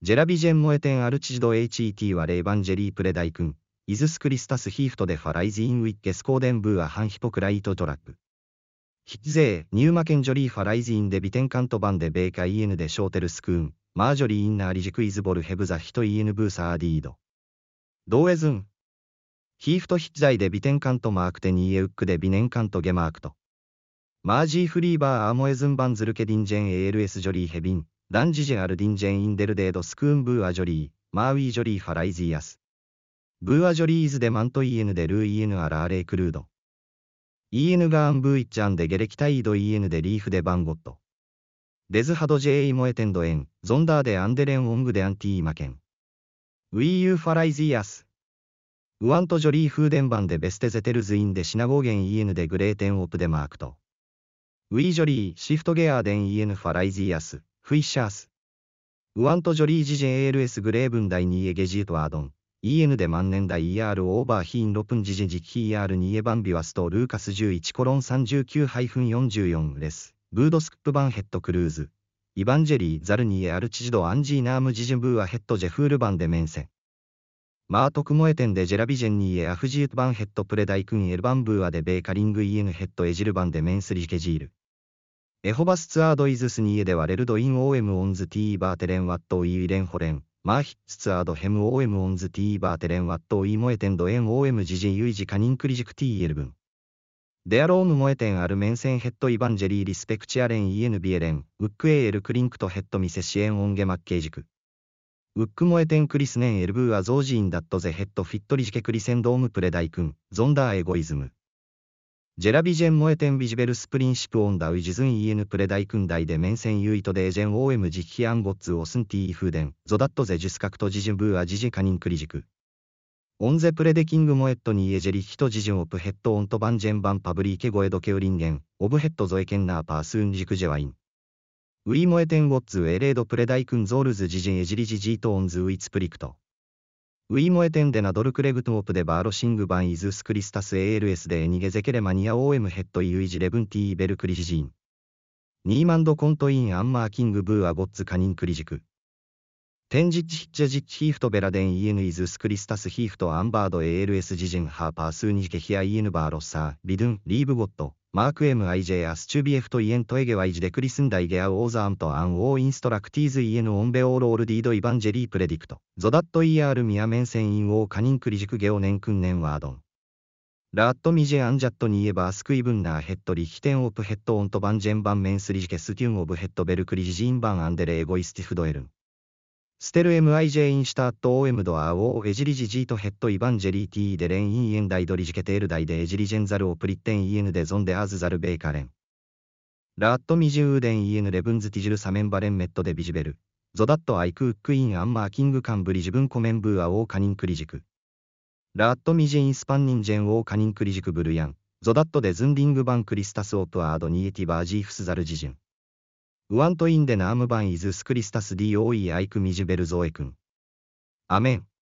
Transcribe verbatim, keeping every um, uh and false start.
ジェラビジェンモエテンアルチジド エイチイーティー はレイバンジェリープレダイクン、イズスクリスタスヒーフトデファライズインウィッケスコーデンブーアハンヒポクライトトラック。ヒッゼー、ニューマケンジョリーファライズインデビテンカントバンデベーカイエヌでショーテルスクーン、マージョリーインナーリジクイズボルヘブザヒトイエヌブーサーディード。ドーエズン。ヒーフトヒッザイでビテンカントマークテニーエウックでビネンカントゲマークト。マージーフリーバーアーモエズンバンズルケディンジェン エーエルエス ジョリーヘビン、ダンジジェアルディンジェンインデルデードスクーンブーアジョリー、マーウィージョリーファライズイアス。ブーアジョリーズでマントイエヌでルーイエヌアラーレイクルード。イエヌガーンブーイッチャンでゲレキタイードイエヌでリーフでバンゴット。デズハドジェイモエテンドエン、ゾンダーでアンデレンオングでアンティーマケン。ウィーユーファライズイアス。ウワントジョリーフーデンバンでベステゼテルズインでシナゴーゲン イーエヌ でグレーテンオープでマークト。ウィージョリー、シフトゲアーデン イーエヌ ファライズイアス、フィッシャース。ウワントジョリージジェ エーエルエス グレーブンダイニーエゲジートアードン。イーエヌ で万年代 イーアール オーバーヒーンロプンジジジキ イーアール にエバンビワストルーカスじゅういちコロンさんじゅうきゅうよんじゅうよんレス。ブードスクップバンヘッドクルーズ。イバンジェリーザルニエアルチジドアンジーナームジジンブーアヘッドジェフールバンデメンセン。マートクモエテンでジェラビジェンニーエアフジートバンヘッドプレダイクンエルバンブーアでベーカリングイエヌヘッドエジルバンデメンスリケジール。エホバスツアードイズスニーエではレルドイン オーエム オンズ T バーテレンワットイーレンホレン。マーヒッツツアードヘム オーエム オンズ T バーテレンワットイーモエテンドエン オーエム ジジユイジカニンクリジク ティーエルブン。デアロームモエテンアルメンセンヘッドイバンジェリーリスペクチアレン イーエヌ ビエレン。ウックエーエルクリンクトヘッドミセシエンオンゲマッケージク。ウックモエテンクリスネンエルブーアゾージーンダットゼヘッドフィットリジケクリセンドームプレダイクン、ゾンダーエゴイズム。ジェラビジェンモエテンビジベルスプリンシプオンダウイジズン イーエヌ プレダイクンダイでメンセンユイトデージェン オーエム ジヒアンゴッツオスンティーフーデン、ゾダットゼジュスカクトジジンブーアジジカニンクリジク。オンゼプレデキングモエットニーエジェリヒトジジンオプヘッドオントバンジェンバンパブリーケゴエドケウリンゲン、オブヘッドゾエケンナーパースーンジクジェワイン。ウィーモエテンウォッツエレードプレダイクンゾールズジジンエジリジジートオンズウィツプリクト。ウィーモエテンデナドルクレグトオプでバーロシングバンイズスクリスタス エーエルエス でエニゲゼケレマニア オーエム ヘッドイウイジレブンティーベルクリジジン。ニーマンドコントインアンマーキングブーアゴッツカニンクリジク。テンジッチヒッチェジッチヒーフトベラデン イーエヌ イズスクリスタスヒーフトアンバード エーエルエス ジジンハーパースーニジケヒア イーエヌ バーロッサービドゥンリーブゴット。マーク エム アイ ジェイ アスチュービエフトイエントエゲワイジデクリスンダイゲアオーザームトアンオーインストラクティーズイエヌオンベオーロールディードイバンジェリープレディクトゾダット イーアール ミアメンセンインオーカニンクリジクゲオネンクンネンワードンラットミジェアンジャットニエバースクイブンナーヘッドリヒテンオプヘッドオントバンジェンバンメンスリジケステュンオブヘッドベルクリジジンバンアンデレエゴイスティフドエルンステル エムアイジェイ インシュタット オーエム ドアオーエジリジジートヘッドイバンジェリー T でレンインエンダイドリジケテールダイでエジリジェンザルオプリッテン イーエヌ でゾンデアーズザルベイカレンラットミジューデン イーエヌ レブンズティジルサメンバレンメットでビジベルゾダットアイクウックインアンマーキングカンブリジブンコメンブーアオーカニンクリジクラットミジインスパンニンジェンオーカニンクリジクブルヤンゾダットでズンディングバンクリスタスオープアードニエティバージーフスザルジジンウワントインデナームバンイズスクリスタス ディーオーイー アイクミジベルゾエクンアメン